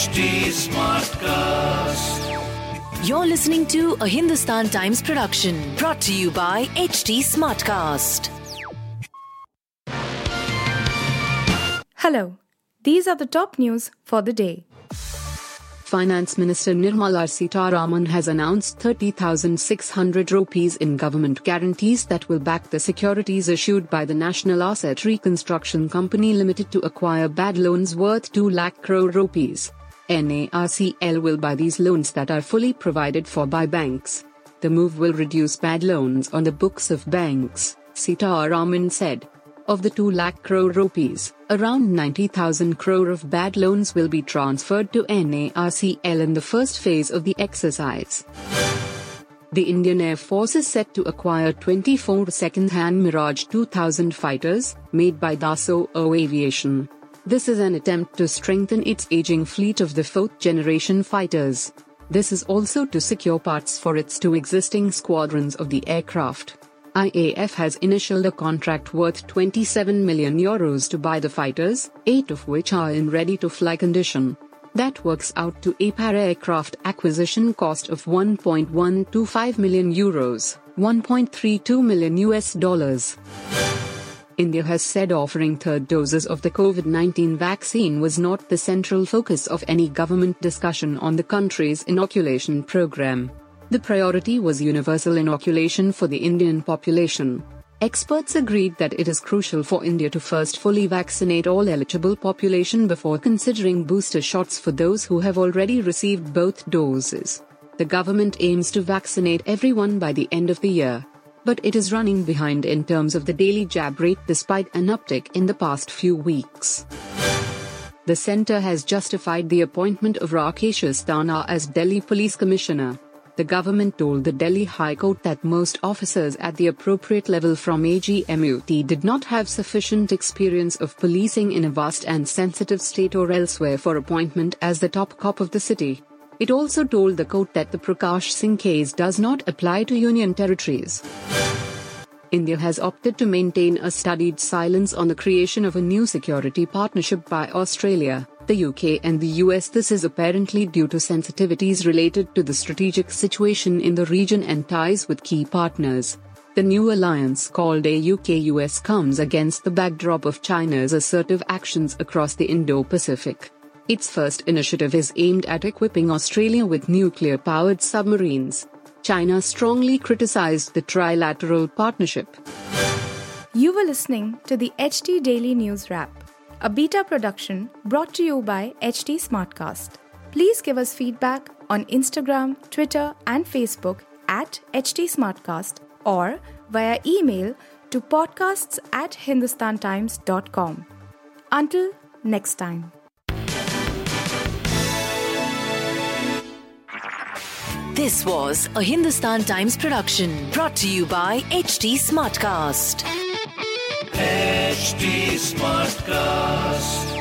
HT Smartcast. You're listening to a Hindustan Times production brought to you by HT Smartcast. Hello, these are the top news for the day. Finance Minister Nirmala Sitharaman has announced 30,600 rupees in government guarantees that will back the securities issued by the National Asset Reconstruction Company Limited to acquire bad loans worth 2 lakh crore rupees. NARCL will buy these loans that are fully provided for by banks. The move will reduce bad loans on the books of banks, Sitharaman said. Of the 2 lakh crore rupees, around 90,000 crore of bad loans will be transferred to NARCL in the first phase of the exercise. The Indian Air Force is set to acquire 24 second-hand Mirage 2000 fighters, made by Dassault Aviation. This is an attempt to strengthen its aging fleet of the fourth-generation fighters. This is also to secure parts for its 2 existing squadrons of the aircraft. IAF has initialed a contract worth €27 million to buy the fighters, 8 of which are in ready-to-fly condition. That works out to a per aircraft acquisition cost of €1.125 million, $1.32 million. India has said offering third doses of the COVID-19 vaccine was not the central focus of any government discussion on the country's inoculation program. The priority was universal inoculation for the Indian population. Experts agreed that it is crucial for India to first fully vaccinate all eligible population before considering booster shots for those who have already received both doses. The government aims to vaccinate everyone by the end of the year, but it is running behind in terms of the daily jab rate despite an uptick in the past few weeks. The centre has justified the appointment of Rakesh Asthana as Delhi Police Commissioner. The government told the Delhi High Court that most officers at the appropriate level from AGMUT did not have sufficient experience of policing in a vast and sensitive state or elsewhere for appointment as the top cop of the city. It also told the court that the Prakash Singh case does not apply to union territories. India has opted to maintain a studied silence on the creation of a new security partnership by Australia, the UK and the US. This is apparently due to sensitivities related to the strategic situation in the region and ties with key partners. The new alliance, called a UK-US, comes against the backdrop of China's assertive actions across the Indo-Pacific. Its first initiative is aimed at equipping Australia with nuclear-powered submarines. China strongly criticized the trilateral partnership. You were listening to the HT Daily News Wrap, a beta production brought to you by HT Smartcast. Please give us feedback on Instagram, Twitter and Facebook at HT Smartcast or via email to podcasts@hindustantimes.com. Until next time. This was a Hindustan Times production brought to you by HT Smartcast. HT Smartcast.